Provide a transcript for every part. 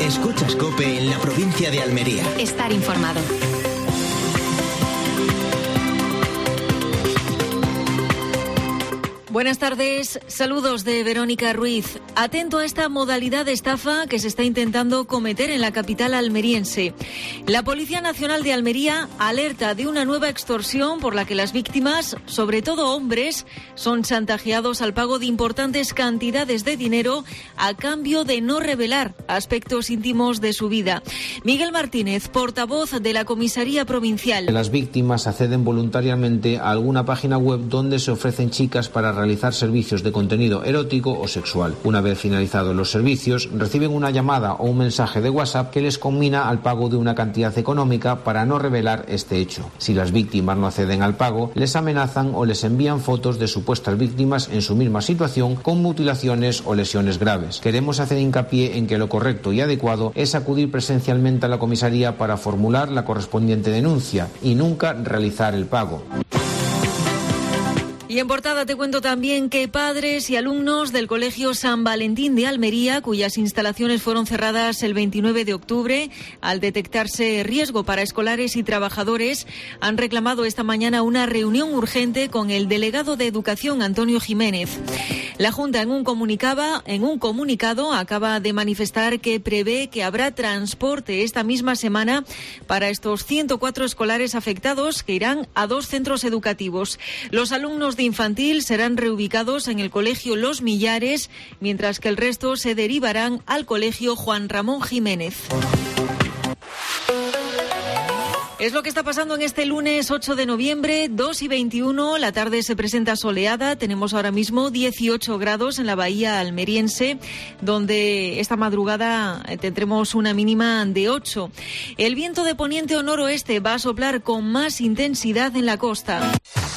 Escuchas COPE en la provincia de Almería. Estar informado. Buenas tardes, saludos de Verónica Ruiz. Atento a esta modalidad de estafa que se está intentando cometer en la capital almeriense. La Policía Nacional de Almería alerta de una nueva extorsión por la que las víctimas, sobre todo hombres, son chantajeados al pago de importantes cantidades de dinero a cambio de no revelar aspectos íntimos de su vida. Miguel Martínez, portavoz de la Comisaría Provincial. Las víctimas acceden voluntariamente a alguna página web donde se ofrecen chicas para realizar servicios de contenido erótico o sexual. Una vez finalizados los servicios, reciben una llamada o un mensaje de WhatsApp que les conmina al pago de una cantidad económica para no revelar este hecho. Si las víctimas no acceden al pago, les amenazan o les envían fotos de supuestas víctimas en su misma situación con mutilaciones o lesiones graves. Queremos hacer hincapié en que lo correcto y adecuado es acudir presencialmente a la comisaría para formular la correspondiente denuncia y nunca realizar el pago. Y en portada te cuento también que padres y alumnos del Colegio San Valentín de Almería, cuyas instalaciones fueron cerradas el 29 de octubre al detectarse riesgo para escolares y trabajadores, han reclamado esta mañana una reunión urgente con el delegado de Educación, Antonio Jiménez. La Junta, en un comunicado, acaba de manifestar que prevé que habrá transporte esta misma semana para estos 104 escolares afectados que irán a 2 centros educativos. Los alumnos de infantil serán reubicados en el Colegio Los Millares, mientras que el resto se derivarán al Colegio Juan Ramón Jiménez. Es lo que está pasando en este lunes 8 de noviembre, 2:21. La tarde se presenta soleada. Tenemos ahora mismo 18 grados en la bahía almeriense, donde esta madrugada tendremos una mínima de 8. El viento de poniente o noroeste va a soplar con más intensidad en la costa.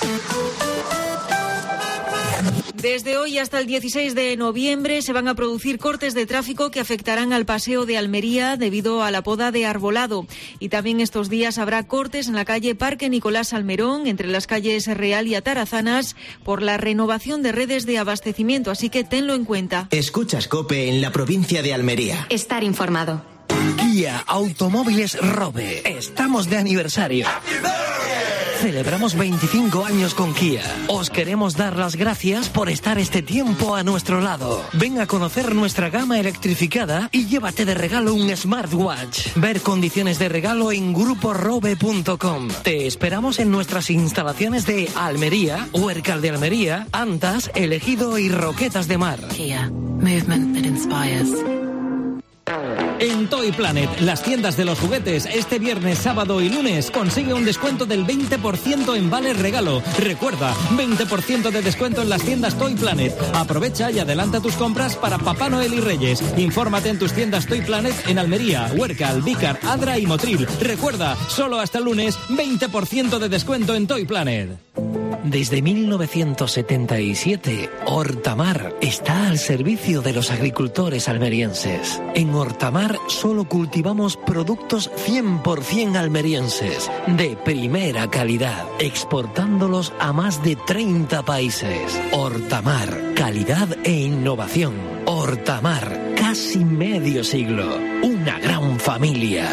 Desde hoy hasta el 16 de noviembre se van a producir cortes de tráfico que afectarán al paseo de Almería debido a la poda de arbolado. Y también estos días habrá cortes en la calle Parque Nicolás Almerón, entre las calles Real y Atarazanas, por la renovación de redes de abastecimiento. Así que tenlo en cuenta. Escuchas COPE en la provincia de Almería. Estar informado. Kia Automóviles Robe. Estamos de aniversario. Celebramos 25 años con Kia. Os queremos dar las gracias por estar este tiempo a nuestro lado. Ven a conocer nuestra gama electrificada y llévate de regalo un smartwatch. Ver condiciones de regalo en gruporobe.com. Te esperamos en nuestras instalaciones de Almería, Huércal de Almería, Antas, El Ejido y Roquetas de Mar. Kia. Movement that inspires. En Toy Planet, las tiendas de los juguetes, este viernes, sábado y lunes, consigue un descuento del 20% en vales regalo. Recuerda, 20% de descuento en las tiendas Toy Planet. Aprovecha y adelanta tus compras para Papá Noel y Reyes. Infórmate en tus tiendas Toy Planet en Almería, Huércal, Vícar, Adra y Motril. Recuerda, solo hasta el lunes, 20% de descuento en Toy Planet. Desde 1977, Hortamar está al servicio de los agricultores almerienses. En Hortamar solo cultivamos productos 100% almerienses, de primera calidad, exportándolos a más de 30 países. Hortamar, calidad e innovación. Hortamar, casi medio siglo. Una gran familia.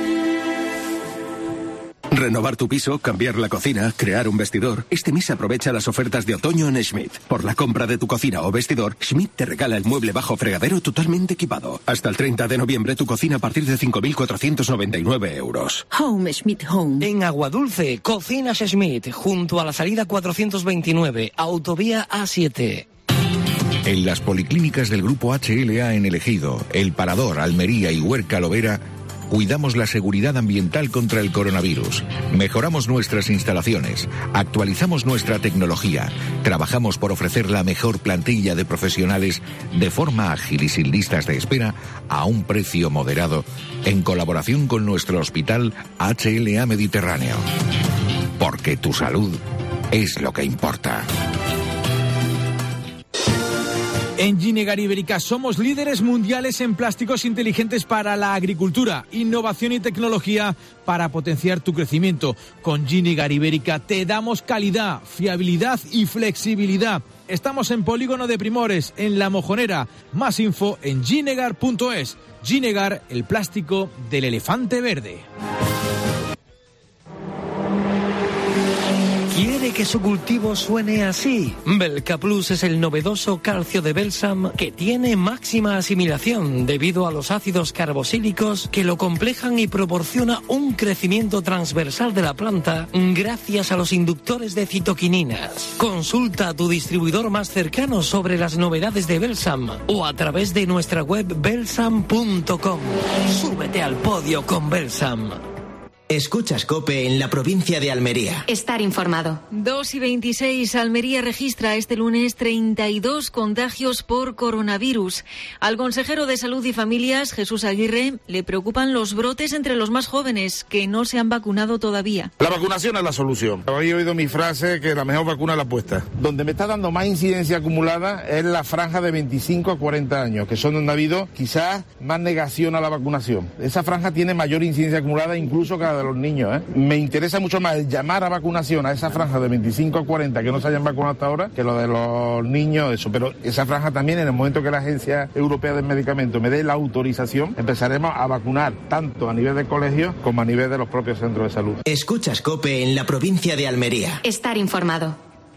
Renovar tu piso, cambiar la cocina, crear un vestidor. Este mes aprovecha las ofertas de otoño en Schmidt. Por la compra de tu cocina o vestidor, Schmidt te regala el mueble bajo fregadero totalmente equipado. Hasta el 30 de noviembre tu cocina a partir de 5.499 euros. Home Schmidt Home. En Aguadulce, Cocinas Schmidt, junto a la salida 429, autovía A7. En las policlínicas del Grupo HLA en El Ejido, El Parador, Almería y Huércal Lovera, cuidamos la seguridad ambiental contra el coronavirus, mejoramos nuestras instalaciones, actualizamos nuestra tecnología, trabajamos por ofrecer la mejor plantilla de profesionales de forma ágil y sin listas de espera a un precio moderado, en colaboración con nuestro hospital HLA Mediterráneo. Porque tu salud es lo que importa. En Ginegar Ibérica somos líderes mundiales en plásticos inteligentes para la agricultura, innovación y tecnología para potenciar tu crecimiento. Con Ginegar Ibérica te damos calidad, fiabilidad y flexibilidad. Estamos en Polígono de Primores, en La Mojonera. Más info en ginegar.es. Ginegar, el plástico del elefante verde. ¿Quiere que su cultivo suene así? Belka Plus es el novedoso calcio de Belsam que tiene máxima asimilación debido a los ácidos carboxílicos que lo complejan y proporciona un crecimiento transversal de la planta gracias a los inductores de citoquininas. Consulta a tu distribuidor más cercano sobre las novedades de Belsam o a través de nuestra web belsam.com. Súbete al podio con Belsam. Escuchas COPE en la provincia de Almería. Estar informado. 2:26. Almería registra este lunes 32 contagios por coronavirus. Al consejero de Salud y Familias, Jesús Aguirre, le preocupan los brotes entre los más jóvenes que no se han vacunado todavía. La vacunación es la solución. Habéis oído mi frase que la mejor vacuna es la puesta. Donde me está dando más incidencia acumulada es la franja de 25 a 40 años, que son donde ha habido quizás más negación a la vacunación. Esa franja tiene mayor incidencia acumulada incluso que la de los niños. Me interesa mucho más el llamar a vacunación a esa franja de 25 a 40 que no se hayan vacunado hasta ahora que lo de los niños, eso. Pero esa franja también, en el momento que la Agencia Europea del Medicamento me dé la autorización, empezaremos a vacunar tanto a nivel de colegios como a nivel de los propios centros de salud. Escuchas COPE en la provincia de Almería. Estar informado.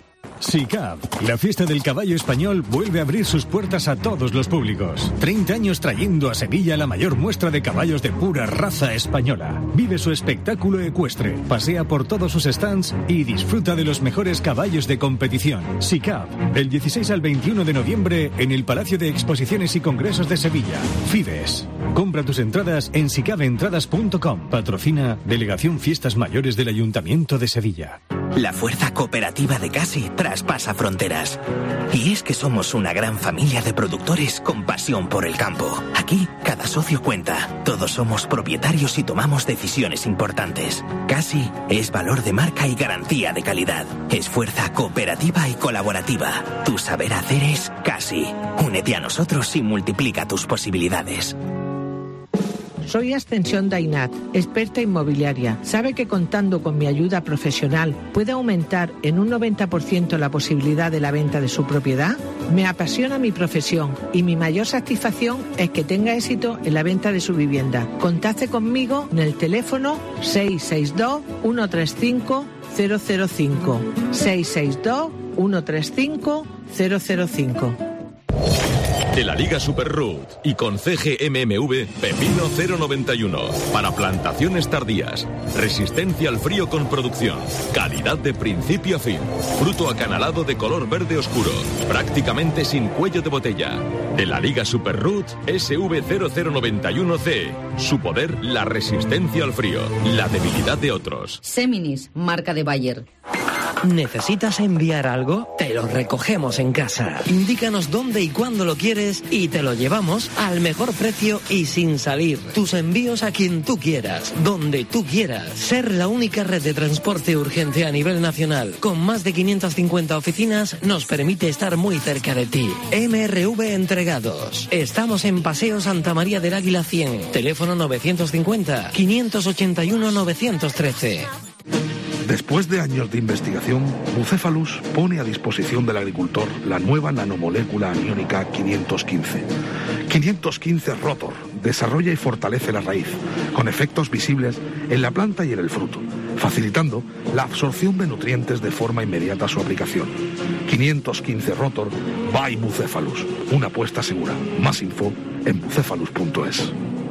SICAV, la fiesta del caballo español, vuelve a abrir sus puertas a todos los públicos. 30 años trayendo a Sevilla la mayor muestra de caballos de pura raza española. Vive su espectáculo ecuestre, pasea por todos sus stands y disfruta de los mejores caballos de competición. SICAV, del 16 al 21 de noviembre en el Palacio de Exposiciones y Congresos de Sevilla. Fides. Compra tus entradas en sicaventradas.com. Patrocina Delegación Fiestas Mayores del Ayuntamiento de Sevilla. La fuerza cooperativa de Casi traspasa fronteras. Y es que somos una gran familia de productores con pasión por el campo. Aquí, cada socio cuenta. Todos somos propietarios y tomamos decisiones importantes. Casi es valor de marca y garantía de calidad. Es fuerza cooperativa y colaborativa. Tu saber hacer es Casi. Únete a nosotros y multiplica tus posibilidades. Soy Ascensión Dainat, experta inmobiliaria. ¿Sabe que contando con mi ayuda profesional puede aumentar en un 90% la posibilidad de la venta de su propiedad? Me apasiona mi profesión y mi mayor satisfacción es que tenga éxito en la venta de su vivienda. Contacte conmigo en el teléfono 662-135-005. 662-135-005. De la Liga Super Root y con CGMMV Pepino 091 para plantaciones tardías, resistencia al frío con producción, calidad de principio a fin, fruto acanalado de color verde oscuro, prácticamente sin cuello de botella. De la Liga Super Root SV0091C, su poder, la resistencia al frío, la debilidad de otros. Seminis, marca de Bayer. ¿Necesitas enviar algo? Te lo recogemos en casa. Indícanos dónde y cuándo lo quieres y te lo llevamos al mejor precio y sin salir. Tus envíos a quien tú quieras, donde tú quieras. Ser la única red de transporte urgente a nivel nacional, con más de 550 oficinas, nos permite estar muy cerca de ti. MRV Entregados. Estamos en Paseo Santa María del Águila 100. Teléfono 950-581-913. Después de años de investigación, Bucephalus pone a disposición del agricultor la nueva nanomolécula aniónica 515. 515 Rotor desarrolla y fortalece la raíz, con efectos visibles en la planta y en el fruto, facilitando la absorción de nutrientes de forma inmediata a su aplicación. 515 Rotor by Bucephalus, una apuesta segura. Más info en bucephalus.es.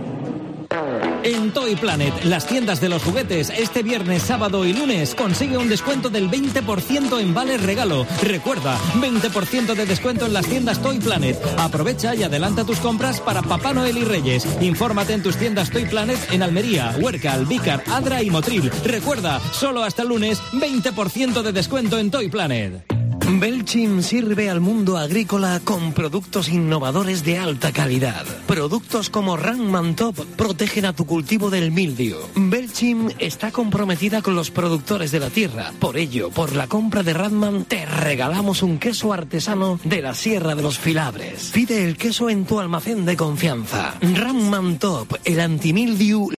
En Toy Planet, las tiendas de los juguetes, este viernes, sábado y lunes, consigue un descuento del 20% en vales regalo. Recuerda, 20% de descuento en las tiendas Toy Planet. Aprovecha y adelanta tus compras para Papá Noel y Reyes. Infórmate en tus tiendas Toy Planet en Almería, Huerca, Albícar, Adra y Motril. Recuerda, solo hasta el lunes, 20% de descuento en Toy Planet. Belchim sirve al mundo agrícola con productos innovadores de alta calidad. Productos como Ranman Top protegen a tu cultivo del mildio. Belchim está comprometida con los productores de la tierra. Por ello, por la compra de Ranman, te regalamos un queso artesano de la Sierra de los Filabres. Pide el queso en tu almacén de confianza. Ranman Top, el antimildiu.